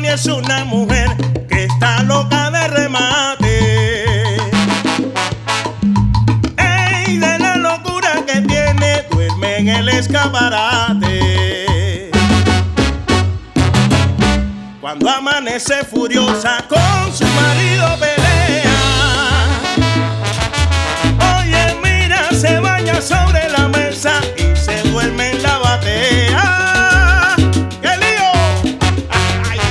es una mujer que está loca de remate. Ey, de la locura que tiene, duerme en el escaparate. Cuando amanece furiosa con su marido pelea. Oye, mira, se baña sobre la mesa y se duerme en la batea. ¡Qué lío! ¡Ay!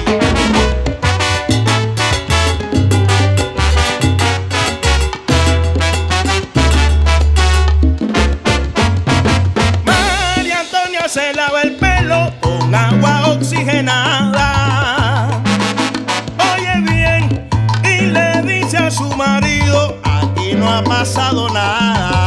María Antonia se lava el pelo con agua oxigenada. Oye bien, y le dice a su marido, aquí no ha pasado nada.